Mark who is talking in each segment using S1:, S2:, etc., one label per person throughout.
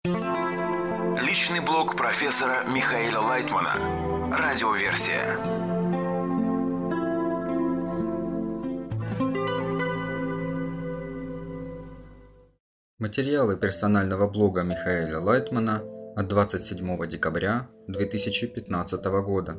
S1: Личный блог профессора Михаила Лайтмана. Радиоверсия.
S2: Материалы персонального блога Михаила Лайтмана от 27 декабря 2015 года.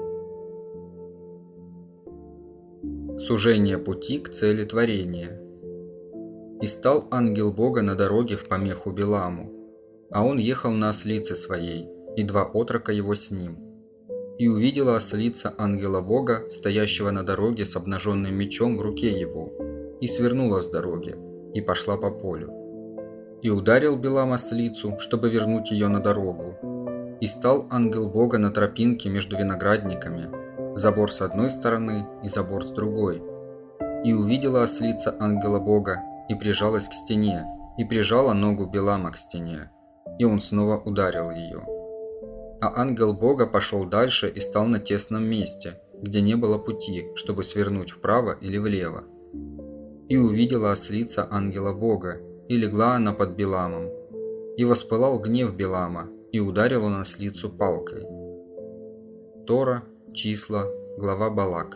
S2: Сужение пути к цели творения. «И стал ангел Бога на дороге в помеху Биламу, а он ехал на ослице своей, и два отрока его с ним. И увидела ослица ангела Бога, стоящего на дороге с обнаженным мечом в руке его, и свернула с дороги, и пошла по полю. И ударил Билам ослицу, чтобы вернуть ее на дорогу. И стал ангел Бога на тропинке между виноградниками, забор с одной стороны и забор с другой. И увидела ослица ангела Бога, и прижалась к стене, и прижала ногу Билама к стене, и он снова ударил ее. А ангел Бога пошел дальше и стал на тесном месте, где не было пути, чтобы свернуть вправо или влево. И увидела ослица ангела Бога, и легла она под Биламом. И воспылал гнев Билама, и ударил он ослицу палкой». Тора, Числа, глава Балак.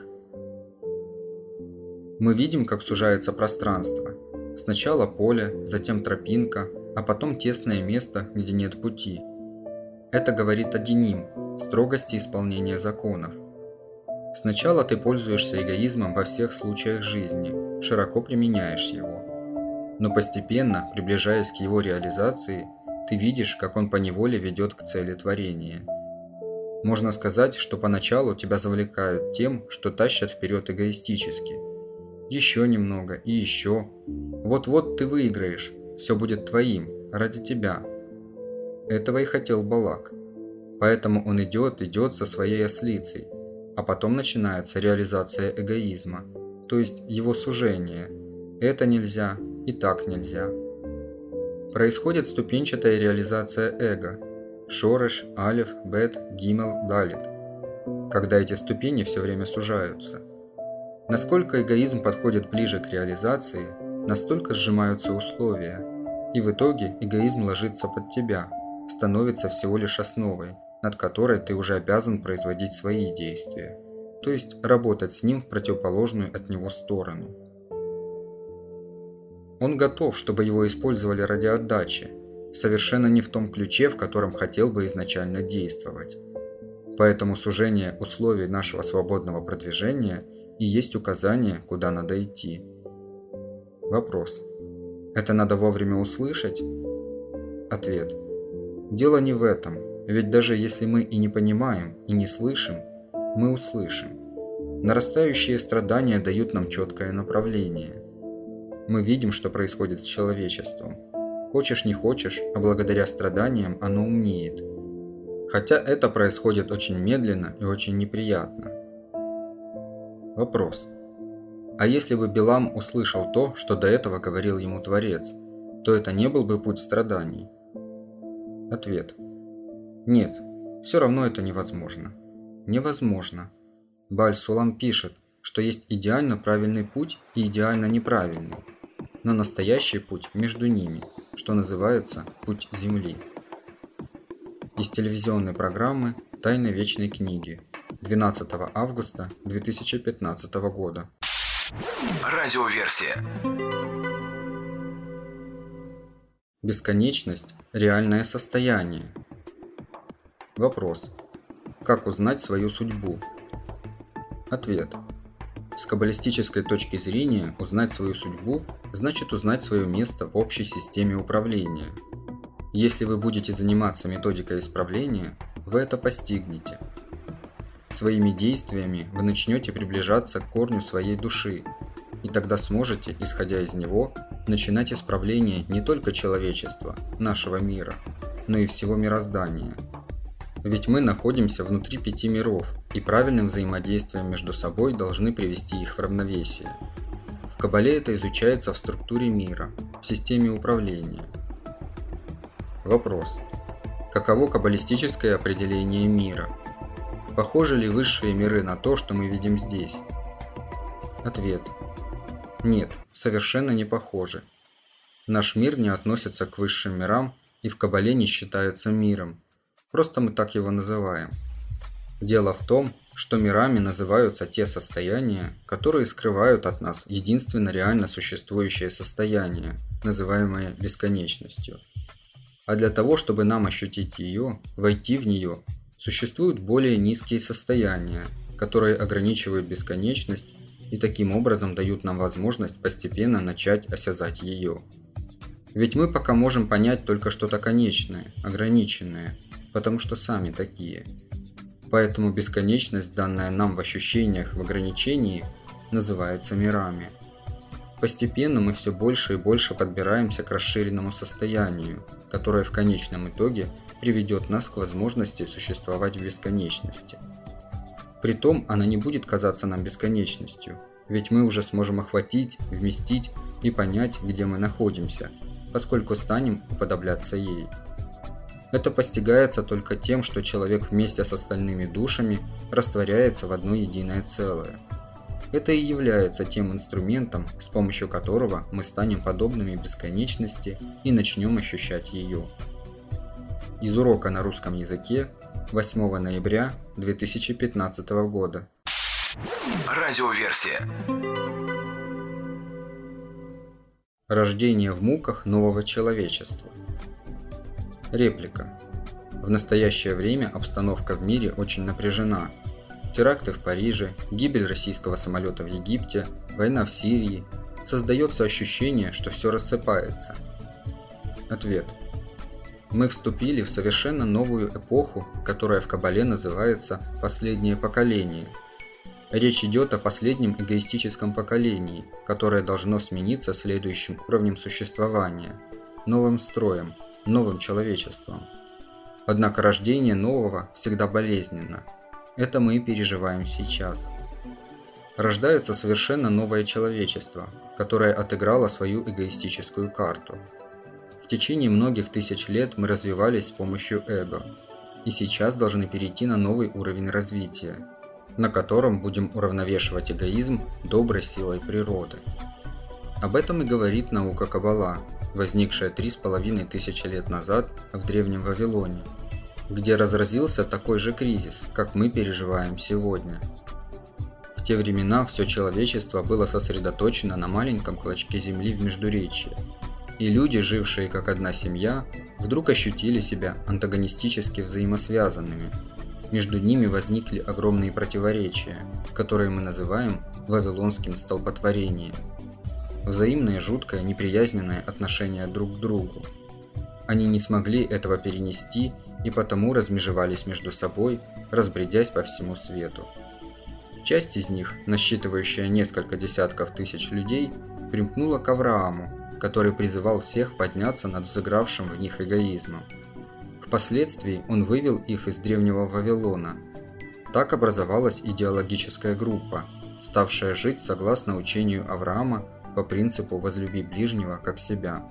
S2: Мы видим, как сужается пространство. Сначала поле, затем тропинка, а потом тесное место, где нет пути. Это говорит о диним, строгости исполнения законов. Сначала ты пользуешься эгоизмом во всех случаях жизни, широко применяешь его. Но постепенно, приближаясь к его реализации, ты видишь, как он поневоле ведет к цели творения. Можно сказать, что поначалу тебя завлекают тем, что тащат вперед эгоистически. Еще немного и еще. Вот-вот ты выиграешь, все будет твоим, ради тебя. Этого и хотел Балак. Поэтому он идет со своей ослицей, а потом начинается реализация эгоизма, то есть его сужение. Это нельзя, и так нельзя. Происходит ступенчатая реализация эго – шореш, алеф, бет, гимел, далит, когда эти ступени все время сужаются. Насколько эгоизм подходит ближе к реализации, настолько сжимаются условия, и в итоге эгоизм ложится под тебя, становится всего лишь основой, над которой ты уже обязан производить свои действия, то есть работать с ним в противоположную от него сторону. Он готов, чтобы его использовали ради отдачи, совершенно не в том ключе, в котором хотел бы изначально действовать. Поэтому сужение условий нашего свободного продвижения и есть указание, куда надо идти. Вопрос. Это надо вовремя услышать? Ответ. Дело не в этом, ведь даже если мы и не понимаем, и не слышим, мы услышим. Нарастающие страдания дают нам четкое направление. Мы видим, что происходит с человечеством. Хочешь не хочешь, а благодаря страданиям оно умнеет. Хотя это происходит очень медленно и очень неприятно. Вопрос. А если бы Билам услышал то, что до этого говорил ему Творец, то это не был бы путь страданий? Ответ. Нет, все равно это невозможно. Невозможно. Бааль-Сулам пишет, что есть идеально правильный путь и идеально неправильный, но настоящий путь между ними, что называется путь Земли. Из телевизионной программы «Тайны вечной книги» 12 августа 2015 года.
S1: Радиоверсия.
S2: Бесконечность – реальное состояние. Вопрос. Как узнать свою судьбу? Ответ. С каббалистической точки зрения узнать свою судьбу значит узнать свое место в общей системе управления. Если вы будете заниматься методикой исправления, вы это постигнете. Своими действиями вы начнете приближаться к корню своей души, и тогда сможете, исходя из него, начинать исправление не только человечества, нашего мира, но и всего мироздания. Ведь мы находимся внутри 5 миров, и правильным взаимодействием между собой должны привести их в равновесие. В Каббале это изучается в структуре мира, в системе управления. Вопрос. Каково каббалистическое определение мира? Похожи ли высшие миры на то, что мы видим здесь? Ответ. Нет, совершенно не похожи. Наш мир не относится к высшим мирам, и в Кабале не считается миром. Просто мы так его называем. Дело в том, что мирами называются те состояния, которые скрывают от нас единственно реально существующее состояние, называемое бесконечностью. А для того, чтобы нам ощутить ее, войти в нее, существуют более низкие состояния, которые ограничивают бесконечность и таким образом дают нам возможность постепенно начать осязать ее. Ведь мы пока можем понять только что-то конечное, ограниченное, потому что сами такие. Поэтому бесконечность, данная нам в ощущениях в ограничении, называется мирами. Постепенно мы все больше и больше подбираемся к расширенному состоянию, которое в конечном итоге приведет нас к возможности существовать в бесконечности. Притом она не будет казаться нам бесконечностью, ведь мы уже сможем охватить, вместить и понять, где мы находимся, поскольку станем уподобляться ей. Это постигается только тем, что человек вместе с остальными душами растворяется в одно единое целое. Это и является тем инструментом, с помощью которого мы станем подобными бесконечности и начнем ощущать ее. Из урока на русском языке 8 ноября 2015 года.
S1: Радиоверсия.
S2: Рождение в муках нового человечества. Реплика. В настоящее время обстановка в мире очень напряжена. Теракты в Париже, гибель российского самолета в Египте, война в Сирии. Создается ощущение, что все рассыпается. Ответ. Мы вступили в совершенно новую эпоху, которая в Кабале называется «последнее поколение». Речь идет о последнем эгоистическом поколении, которое должно смениться следующим уровнем существования, новым строем, новым человечеством. Однако рождение нового всегда болезненно. Это мы и переживаем сейчас. Рождается совершенно новое человечество, которое отыграло свою эгоистическую карту. В течение многих тысяч лет мы развивались с помощью эго, и сейчас должны перейти на новый уровень развития, на котором будем уравновешивать эгоизм доброй силой природы. Об этом и говорит наука Каббала, возникшая 3500 лет назад в Древнем Вавилоне, где разразился такой же кризис, как мы переживаем сегодня. В те времена все человечество было сосредоточено на маленьком клочке земли в Междуречье, и люди, жившие как одна семья, вдруг ощутили себя антагонистически взаимосвязанными. Между ними возникли огромные противоречия, которые мы называем вавилонским столпотворением. Взаимное жуткое неприязненное отношение друг к другу. Они не смогли этого перенести и потому размежевались между собой, разбредясь по всему свету. Часть из них, насчитывающая несколько десятков тысяч людей, примкнула к Аврааму, который призывал всех подняться над взыгравшим в них эгоизмом. Впоследствии он вывел их из древнего Вавилона. Так образовалась идеологическая группа, ставшая жить согласно учению Авраама по принципу «возлюби ближнего, как себя».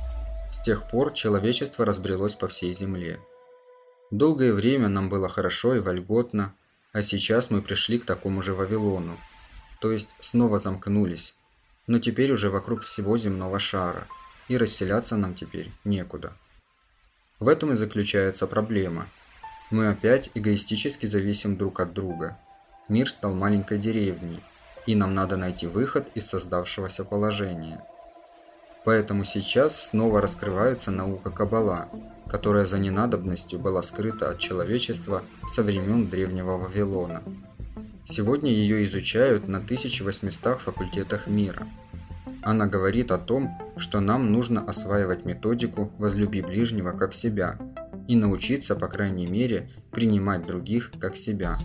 S2: С тех пор человечество разбрелось по всей земле. Долгое время нам было хорошо и вольготно, а сейчас мы пришли к такому же Вавилону, то есть снова замкнулись, но теперь уже вокруг всего земного шара, и расселяться нам теперь некуда. В этом и заключается проблема. Мы опять эгоистически зависим друг от друга. Мир стал маленькой деревней, и нам надо найти выход из создавшегося положения. Поэтому сейчас снова раскрывается наука Каббала, которая за ненадобностью была скрыта от человечества со времен Древнего Вавилона. Сегодня ее изучают на 1800 факультетах мира. Она говорит о том, что нам нужно осваивать методику «возлюби ближнего как себя» и научиться, по крайней мере, принимать других как себя.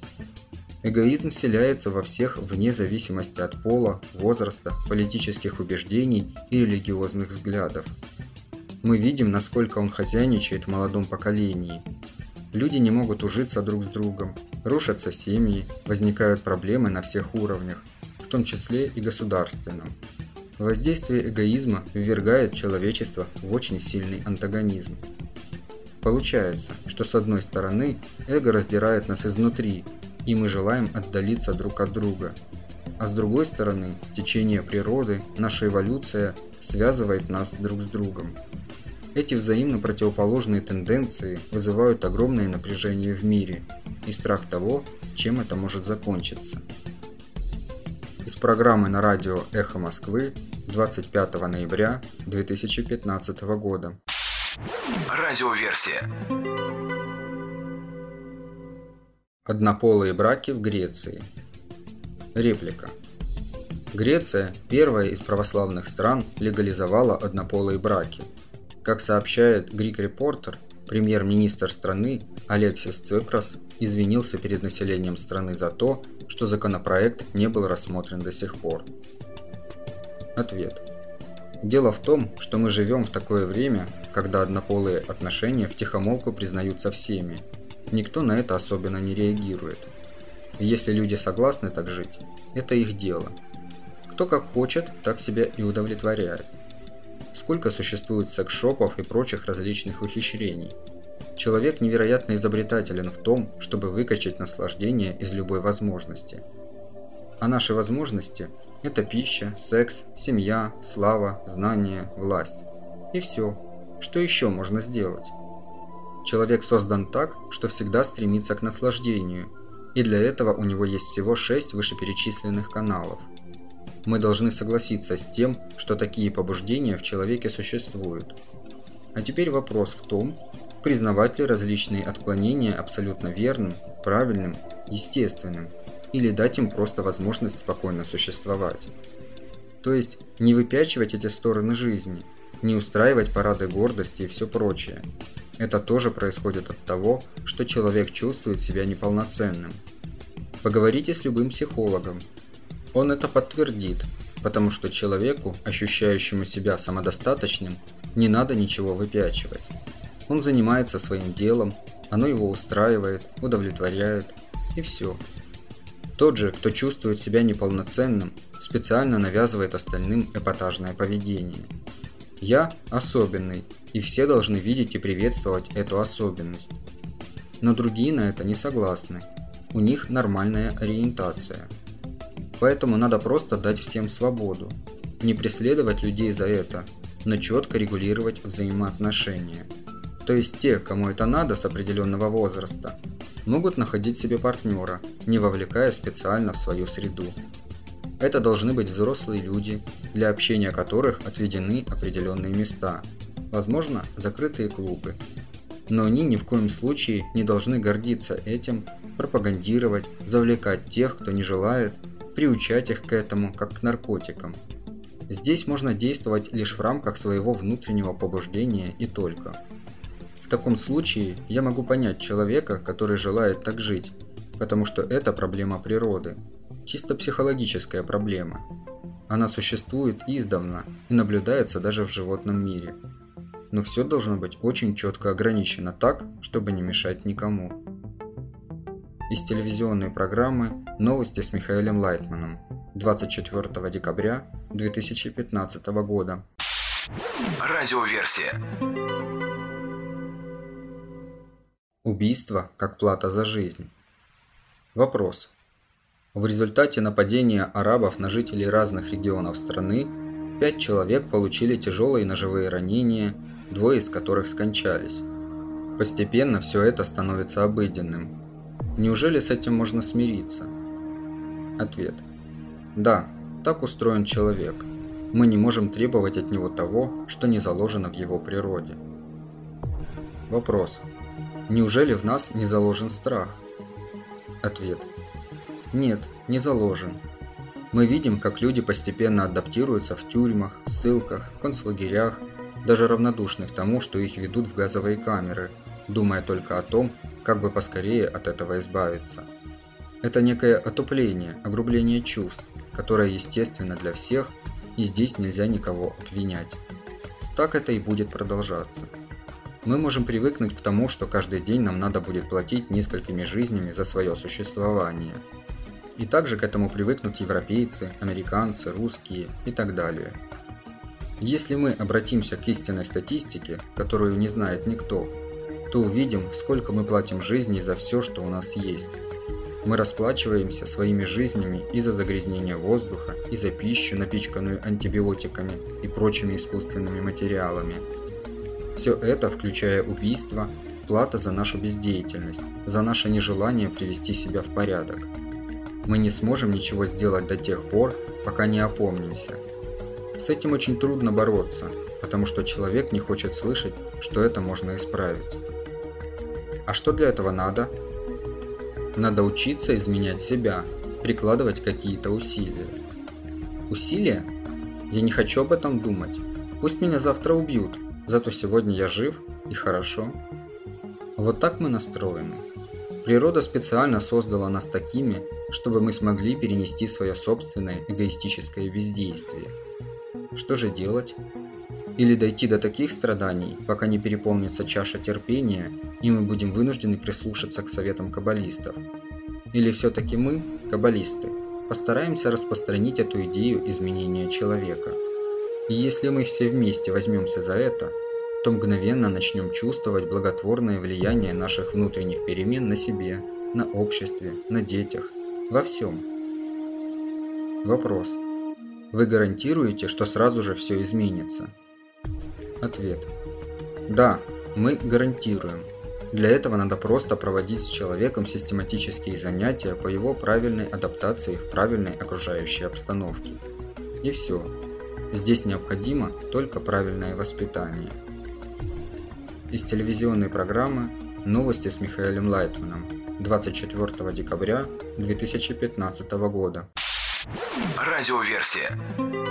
S2: Эгоизм вселяется во всех вне зависимости от пола, возраста, политических убеждений и религиозных взглядов. Мы видим, насколько он хозяйничает в молодом поколении. Люди не могут ужиться друг с другом, рушатся семьи, возникают проблемы на всех уровнях, в том числе и государственном. Воздействие эгоизма ввергает человечество в очень сильный антагонизм. Получается, что с одной стороны эго раздирает нас изнутри, и мы желаем отдалиться друг от друга, а с другой стороны течение природы, наша эволюция связывает нас друг с другом. Эти взаимно противоположные тенденции вызывают огромное напряжение в мире и страх того, чем это может закончиться. Из программы на радио «Эхо Москвы» 25 ноября 2015 года.
S1: Радиоверсия.
S2: Однополые браки в Греции. Реплика. Греция, первая из православных стран, легализовала однополые браки. Как сообщает Greek Reporter, премьер-министр страны Алексис Ципрос извинился перед населением страны за то, что законопроект не был рассмотрен до сих пор. Ответ. Дело в том, что мы живем в такое время, когда однополые отношения втихомолку признаются всеми. Никто на это особенно не реагирует. И если люди согласны так жить, это их дело. Кто как хочет, так себя и удовлетворяет. Сколько существует секс-шопов и прочих различных ухищрений. Человек невероятно изобретателен в том, чтобы выкачать наслаждение из любой возможности. А наши возможности – это пища, секс, семья, слава, знания, власть. И все. Что еще можно сделать? Человек создан так, что всегда стремится к наслаждению, и для этого у него есть всего 6 вышеперечисленных каналов. Мы должны согласиться с тем, что такие побуждения в человеке существуют. А теперь вопрос в том, признавать ли различные отклонения абсолютно верным, правильным, естественным, или дать им просто возможность спокойно существовать. То есть не выпячивать эти стороны жизни, не устраивать парады гордости и все прочее. Это тоже происходит от того, что человек чувствует себя неполноценным. Поговорите с любым психологом. Он это подтвердит, потому что человеку, ощущающему себя самодостаточным, не надо ничего выпячивать. Он занимается своим делом, оно его устраивает, удовлетворяет, и все. Тот же, кто чувствует себя неполноценным, специально навязывает остальным эпатажное поведение. Я особенный, и все должны видеть и приветствовать эту особенность. Но другие на это не согласны, у них нормальная ориентация. Поэтому надо просто дать всем свободу, не преследовать людей за это, но четко регулировать взаимоотношения. То есть те, кому это надо с определенного возраста, могут находить себе партнера, не вовлекая специально в свою среду. Это должны быть взрослые люди, для общения которых отведены определенные места, возможно, закрытые клубы. Но они ни в коем случае не должны гордиться этим, пропагандировать, завлекать тех, кто не желает, приучать их к этому, как к наркотикам. Здесь можно действовать лишь в рамках своего внутреннего побуждения и только. В таком случае я могу понять человека, который желает так жить, потому что это проблема природы, чисто психологическая проблема. Она существует издавна и наблюдается даже в животном мире. Но все должно быть очень четко ограничено так, чтобы не мешать никому. Из телевизионной программы «Новости с Михаилом Лайтманом» 24 декабря 2015 года.
S1: Радиоверсия.
S2: Убийство как плата за жизнь. Вопрос. В результате нападения арабов на жителей разных регионов страны 5 человек получили тяжелые ножевые ранения, 2 из которых скончались. Постепенно все это становится обыденным. Неужели с этим можно смириться? Ответ. Да, так устроен человек. Мы не можем требовать от него того, что не заложено в его природе. Вопрос. Неужели в нас не заложен страх? Ответ. Нет, не заложен. Мы видим, как люди постепенно адаптируются в тюрьмах, в ссылках, в концлагерях, даже равнодушны к тому, что их ведут в газовые камеры, думая только о том, как бы поскорее от этого избавиться. Это некое отупление, огрубление чувств, которое естественно для всех, и здесь нельзя никого обвинять. Так это и будет продолжаться. Мы можем привыкнуть к тому, что каждый день нам надо будет платить несколькими жизнями за свое существование. И также к этому привыкнут европейцы, американцы, русские и так далее. Если мы обратимся к истинной статистике, которую не знает никто, то увидим, сколько мы платим жизни за все, что у нас есть. Мы расплачиваемся своими жизнями и за загрязнение воздуха, и за пищу, напичканную антибиотиками и прочими искусственными материалами. Все это, включая убийство, плата за нашу бездеятельность, за наше нежелание привести себя в порядок. Мы не сможем ничего сделать до тех пор, пока не опомнимся. С этим очень трудно бороться, потому что человек не хочет слышать, что это можно исправить. А что для этого надо? Надо учиться изменять себя, прикладывать какие-то усилия. Усилия? Я не хочу об этом думать. Пусть меня завтра убьют, зато сегодня я жив и хорошо. Вот так мы настроены. Природа специально создала нас такими, чтобы мы смогли перенести свое собственное эгоистическое бездействие. Что же делать? Или дойти до таких страданий, пока не переполнится чаша терпения, и мы будем вынуждены прислушаться к советам каббалистов? Или все-таки мы, каббалисты, постараемся распространить эту идею изменения человека? И если мы все вместе возьмемся за это, то мгновенно начнем чувствовать благотворное влияние наших внутренних перемен на себе, на обществе, на детях, во всем. Вопрос. Вы гарантируете, что сразу же все изменится? Ответ. Да, мы гарантируем. Для этого надо просто проводить с человеком систематические занятия по его правильной адаптации в правильной окружающей обстановке. И все. Здесь необходимо только правильное воспитание. Из телевизионной программы «Новости с Михаилом Лайтманом» 24 декабря 2015 года.
S1: Радиоверсия.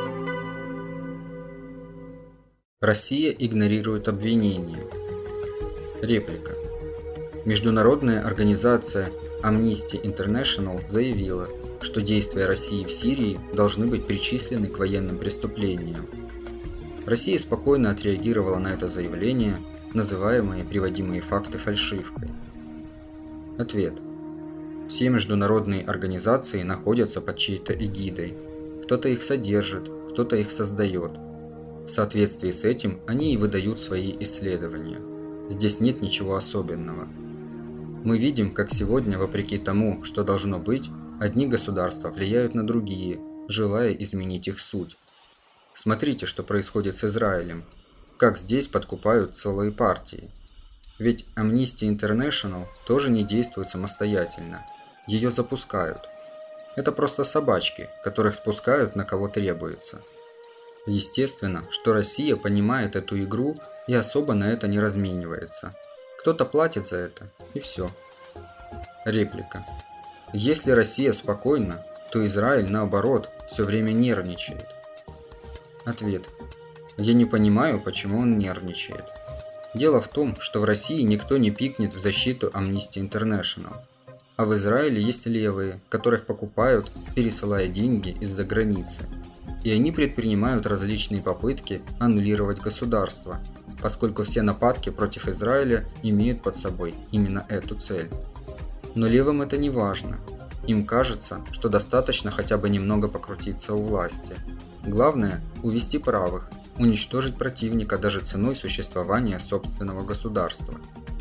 S2: Россия игнорирует обвинения. Реплика. Международная организация Amnesty International заявила, что действия России в Сирии должны быть причислены к военным преступлениям. Россия спокойно отреагировала на это заявление, называемые приводимые факты фальшивкой. Ответ. Все международные организации находятся под чьей-то эгидой. Кто-то их содержит, кто-то их создает. В соответствии с этим они и выдают свои исследования. Здесь нет ничего особенного. Мы видим, как сегодня, вопреки тому, что должно быть, одни государства влияют на другие, желая изменить их суть. Смотрите, что происходит с Израилем. Как здесь подкупают целые партии. Ведь Amnesty International тоже не действует самостоятельно. Ее запускают. Это просто собачки, которых спускают на кого требуется. Естественно, что Россия понимает эту игру и особо на это не разменивается. Кто-то платит за это, и все. Реплика. Если Россия спокойна, то Израиль, наоборот, все время нервничает. Ответ. Я не понимаю, почему он нервничает. Дело в том, что в России никто не пикнет в защиту Amnesty International. А в Израиле есть левые, которых покупают, пересылая деньги из-за границы. И они предпринимают различные попытки аннулировать государство, поскольку все нападки против Израиля имеют под собой именно эту цель. Но левым это не важно. Им кажется, что достаточно хотя бы немного покрутиться у власти. Главное – увести правых, уничтожить противника даже ценой существования собственного государства.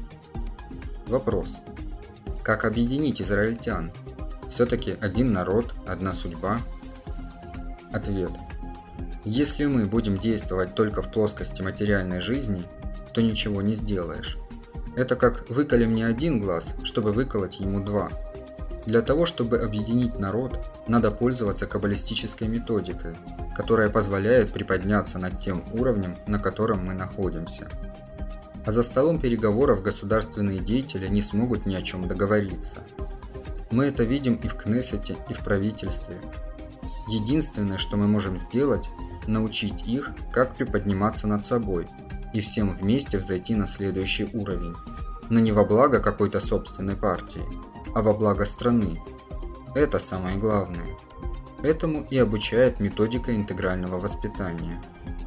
S2: Вопрос. Как объединить израильтян? Все-таки один народ, одна судьба? Ответ. Если мы будем действовать только в плоскости материальной жизни, то ничего не сделаешь. Это как выколи мне один глаз, чтобы выколоть ему два. Для того, чтобы объединить народ, надо пользоваться каббалистической методикой, которая позволяет приподняться над тем уровнем, на котором мы находимся. А за столом переговоров государственные деятели не смогут ни о чем договориться. Мы это видим и в Кнессете, и в правительстве. Единственное, что мы можем сделать, научить их, как приподниматься над собой, и всем вместе взойти на следующий уровень. Но не во благо какой-то собственной партии, а во благо страны. Это самое главное. Этому и обучает методика интегрального воспитания.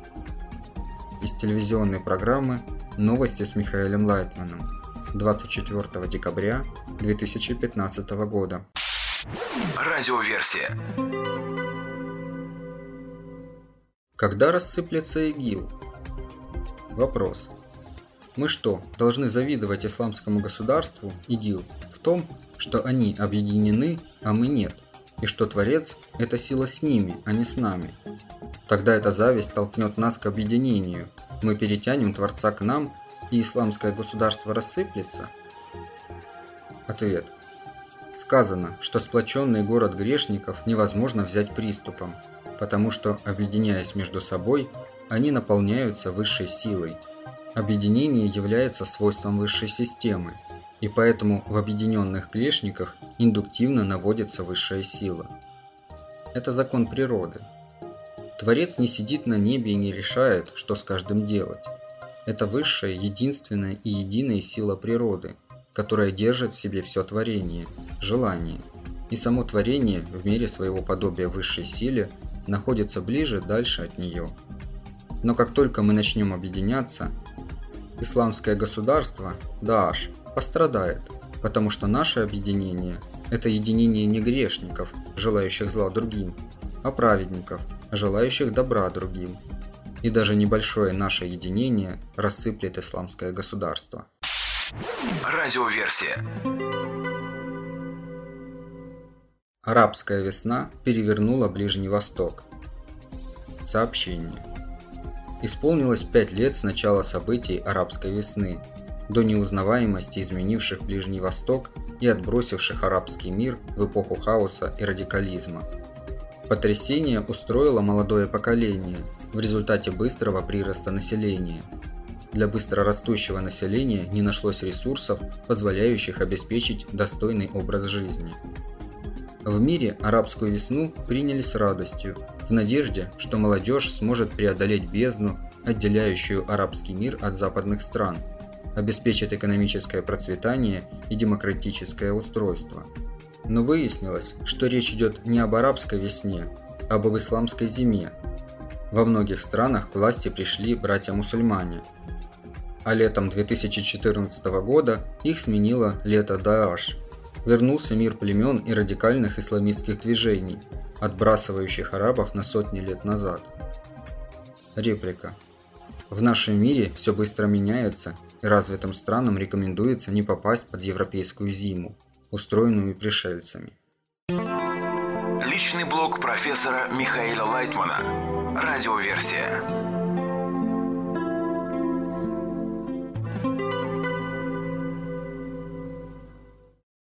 S2: Из телевизионной программы «Новости с Михаилом Лайтманом» 24 декабря 2015 года.
S1: Радиоверсия.
S2: Когда рассыплется ИГИЛ? Вопрос. Мы что, должны завидовать исламскому государству, ИГИЛ, в том, что они объединены, а мы нет, и что Творец – это сила с ними, а не с нами? Тогда эта зависть толкнет нас к объединению, мы перетянем Творца к нам, и исламское государство рассыплется? Ответ. Сказано, что сплоченный город грешников невозможно взять приступом, потому что, объединяясь между собой, они наполняются высшей силой. Объединение является свойством высшей системы, и поэтому в объединенных грешниках индуктивно наводится высшая сила. Это закон природы. Творец не сидит на небе и не решает, что с каждым делать. Это высшая, единственная и единая сила природы, которая держит в себе все творение, желание, и само творение в мере своего подобия высшей силе находится ближе, дальше от нее. Но как только мы начнем объединяться, исламское государство, Дааш, пострадает, потому что наше объединение – это единение не грешников, желающих зла другим, а праведников, желающих добра другим. И даже небольшое наше единение рассыплет исламское государство.
S1: Радиоверсия.
S2: Арабская весна перевернула Ближний Восток. Сообщение. Исполнилось 5 лет с начала событий арабской весны, до неузнаваемости изменивших Ближний Восток и отбросивших арабский мир в эпоху хаоса и радикализма. Потрясение устроило молодое поколение в результате быстрого прироста населения. Для быстро растущего населения не нашлось ресурсов, позволяющих обеспечить достойный образ жизни. В мире арабскую весну приняли с радостью, в надежде, что молодежь сможет преодолеть бездну, отделяющую арабский мир от западных стран, обеспечит экономическое процветание и демократическое устройство. Но выяснилось, что речь идет не об арабской весне, а об исламской зиме. Во многих странах к власти пришли братья-мусульмане, а летом 2014 года их сменило лето Дааш. Вернулся мир племен и радикальных исламистских движений, отбрасывающих арабов на сотни лет назад. Реплика. В нашем мире все быстро меняется, и развитым странам рекомендуется не попасть под европейскую зиму, устроенную пришельцами.
S1: Личный блог профессора Михаила Лайтмана. Радиоверсия.